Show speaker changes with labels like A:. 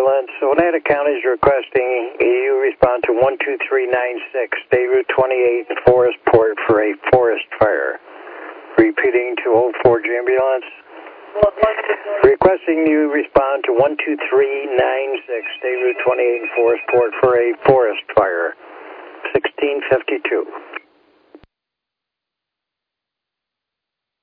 A: Ambulance. Oneida County is requesting you respond to 12396, State Route 28 in Forestport for a forest fire. Repeating to Old Forge Ambulance. Requesting you respond to 12396, State Route 28 in Forestport for a forest fire. 1652.